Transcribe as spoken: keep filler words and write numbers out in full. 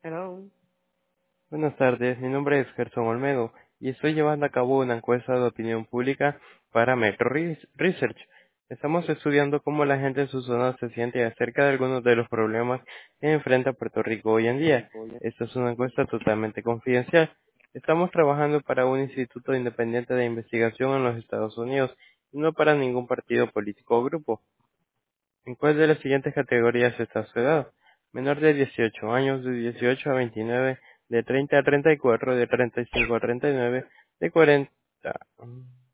Hello. Buenas tardes, mi nombre es Gerson Olmedo y estoy llevando a cabo una encuesta de opinión pública para Metro Res- Research. Estamos estudiando cómo la gente en su zona se siente acerca de algunos de los problemas que enfrenta Puerto Rico hoy en día. Esta es una encuesta totalmente confidencial. Estamos trabajando para un instituto independiente de investigación en los Estados Unidos y no para ningún partido político o grupo. ¿En cuál de las siguientes categorías está su edad? Menor de dieciocho años, de dieciocho a veintinueve, de treinta a treinta y cuatro, de treinta y cinco a treinta y nueve, de cuarenta.